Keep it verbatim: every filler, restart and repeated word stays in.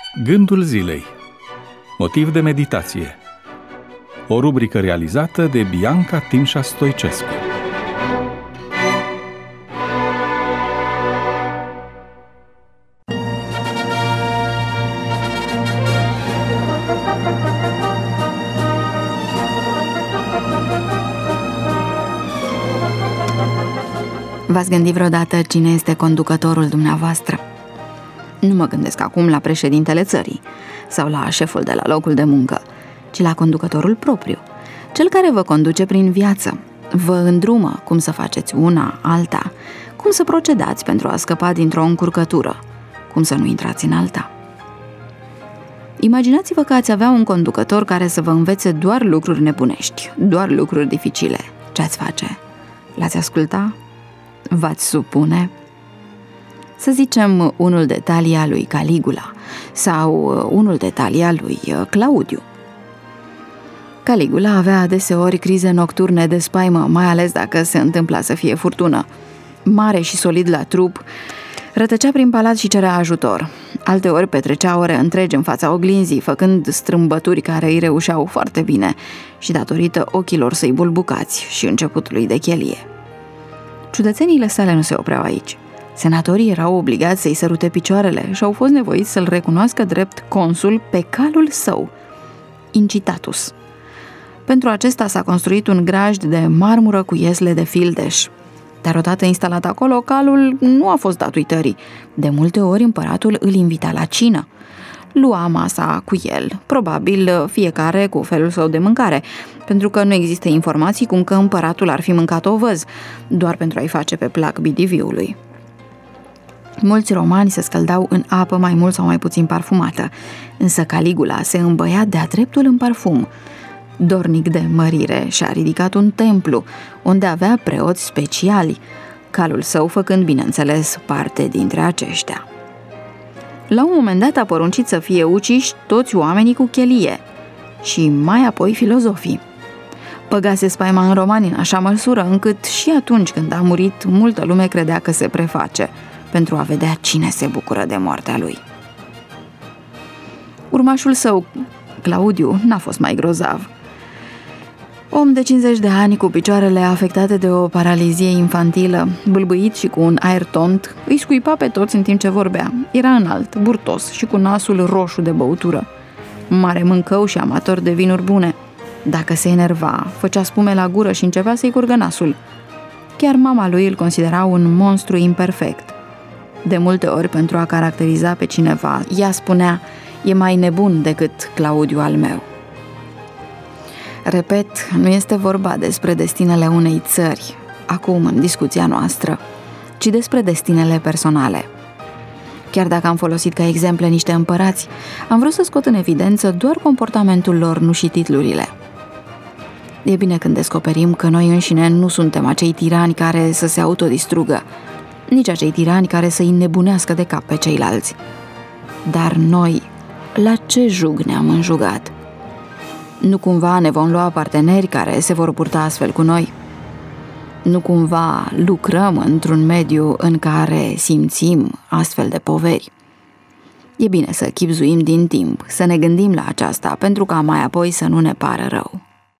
Gândul zilei. Motiv de meditație. O rubrică realizată de Bianca Timșa Stoicescu. V-ați gândit vreodată cine este conducătorul dumneavoastră? Nu mă gândesc acum la președintele țării sau la șeful de la locul de muncă, ci la conducătorul propriu, cel care vă conduce prin viață, vă îndrumă cum să faceți una, alta, cum să procedați pentru a scăpa dintr-o încurcătură, cum să nu intrați în alta. Imaginați-vă că ați avea un conducător care să vă învețe doar lucruri nebunești, doar lucruri dificile. Ce ați face? L-ați asculta? V-ați supune? Să zicem unul de talia lui Caligula sau unul de talia lui Claudiu. Caligula avea adeseori crize nocturne de spaimă, mai ales dacă se întâmpla să fie furtună. Mare și solid la trup, rătăcea prin palat și cerea ajutor. Alteori petrecea ore întregi în fața oglinzii, făcând strâmbături care îi reușeau foarte bine și datorită ochilor săi bulbucați și începutului de chelie. Ciudățeniile sale nu se opreau aici. Senatorii erau obligați să-i sărute picioarele și au fost nevoiți să-l recunoască drept consul pe calul său, Incitatus. Pentru acesta s-a construit un grajd de marmură cu iesle de fildeș. Dar odată instalat acolo, calul nu a fost dat uitării. De multe ori împăratul îl invita la cină. Lua masa cu el, probabil fiecare cu felul său de mâncare, pentru că nu există informații cum că împăratul ar fi mâncat ovăz, doar pentru a-i face pe plac bidiviului. Mulți romani se scăldau în apă mai mult sau mai puțin parfumată, însă Caligula se îmbăia de-a dreptul în parfum. Dornic de mărire, și-a ridicat un templu, unde avea preoți speciali, calul său făcând, bineînțeles, parte dintre aceștia. La un moment dat a poruncit să fie uciși toți oamenii cu chelie și mai apoi filozofii. Păgase spaima în romani în așa măsură încât și atunci când a murit, multă lume credea că se preface pentru a vedea cine se bucură de moartea lui. Urmașul său, Claudiu, n-a fost mai grozav. Om de cincizeci de ani, cu picioarele afectate de o paralizie infantilă, bâlbâit și cu un aer tont, îi scuipa pe toți în timp ce vorbea. Era înalt, burtos și cu nasul roșu de băutură. Mare mâncău și amator de vinuri bune. Dacă se enerva, făcea spume la gură și începea să-i curgă nasul. Chiar mama lui îl considera un monstru imperfect. De multe ori, pentru a caracteriza pe cineva, ea spunea: "E mai nebun decât Claudiu al meu." Repet, nu este vorba despre destinele unei țări, acum în discuția noastră, ci despre destinele personale. Chiar dacă am folosit ca exemple niște împărați, am vrut să scot în evidență doar comportamentul lor, nu și titlurile. E bine când descoperim că noi înșine nu suntem acei tirani care să se autodistrugă, nici acei tirani care să îi nebunească de cap pe ceilalți. Dar noi, la ce jug ne-am înjugat? Nu cumva ne vom lua parteneri care se vor purta astfel cu noi? Nu cumva lucrăm într-un mediu în care simțim astfel de poveri? E bine să chibzuim din timp, să ne gândim la aceasta, pentru ca mai apoi să nu ne pară rău.